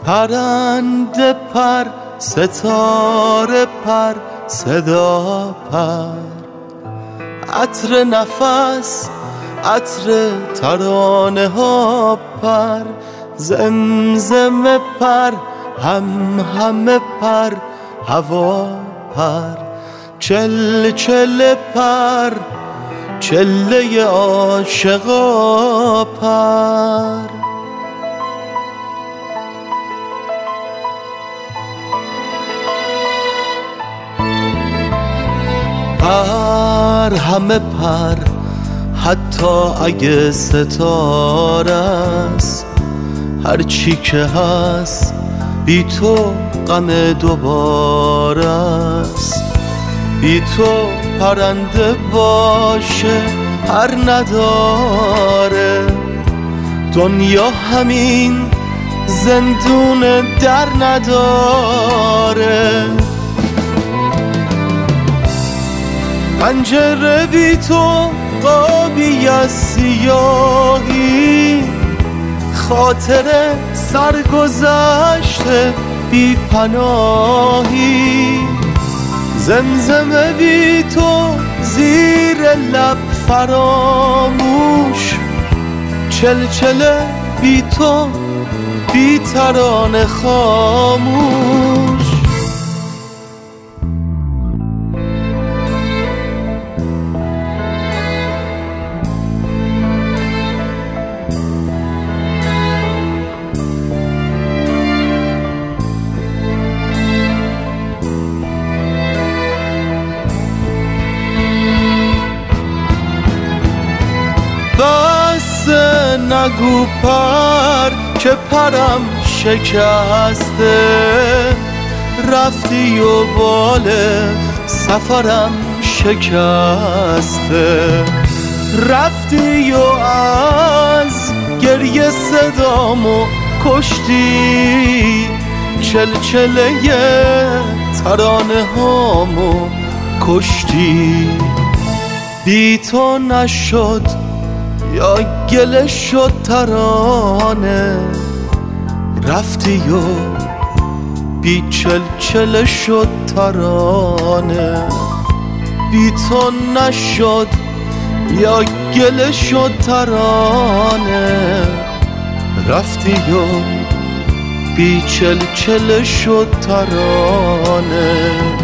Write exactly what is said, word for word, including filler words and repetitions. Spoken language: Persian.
پرنده پر، ستاره پر، صدا پر، عطر نفس، عطر ترانه ها پر، زمزمه پر، هم همه پر، هوا پر، چل چل پر، چله عاشقا پر. پر همه پر، حتی اگه ستاره است، هر چی که هست بی تو غم دوباره است. بی تو پرنده باشه پر نداره، دنیا همین زندون در نداره. پنجره بی تو قابی از سیاهی، خاطر سرگذشته بی پناهی. زمزمه بی تو زیر لب فراموش، چلچله بی تو بی ترانه خاموش. بس نگو پر که پرم شکسته، رفتی و بال سفرم شکسته. رفتی و از گریه صدامو کشتی، چلچله ترانه هامو کشتی. بی تو نشد یا گله شد ترانه، رفتی و بی چلچله شد ترانه. بی تو نشد یا گله شد ترانه، رفتی و بی چلچله شد ترانه.